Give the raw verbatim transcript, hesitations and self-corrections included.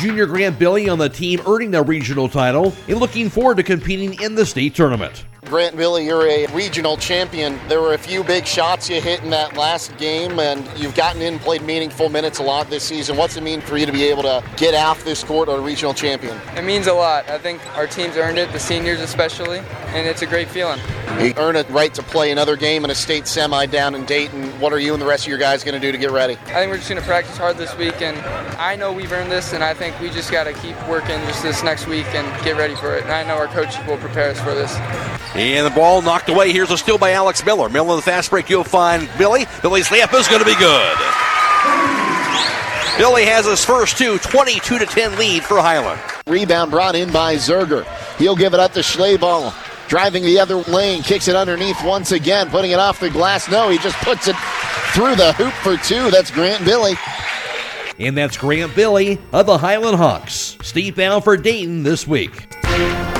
junior Grant Billy on the team earning the regional title and looking forward to competing in the state tournament. Grant Billy, you're a regional champion. There were a few big shots you hit in that last game, and you've gotten in and played meaningful minutes a lot this season. What's it mean for you to be able to get off this court a regional champion? It means a lot. I think our team's earned it, the seniors especially, and it's a great feeling. You earn a right to play another game in a state semi down in Dayton. What are you and the rest of your guys going to do to get ready? I think we're just going to practice hard this week, and I know we've earned this, and I think we just got to keep working just this next week and get ready for it. And I know our coaches will prepare us for this. And the ball knocked away. Here's a steal by Alex Miller. Miller in the fast break. You'll find Billy. Billy's layup is going to be good. Billy has his first two, twenty-two to ten lead for Highland. Rebound brought in by Zerger. He'll give it up to Schlebel. Driving the other lane, kicks it underneath once again, putting it off the glass. No, he just puts it through the hoop for two. That's Grant Billy. And that's Grant Billy of the Highland Hawks. Steve Bound for Dayton this week.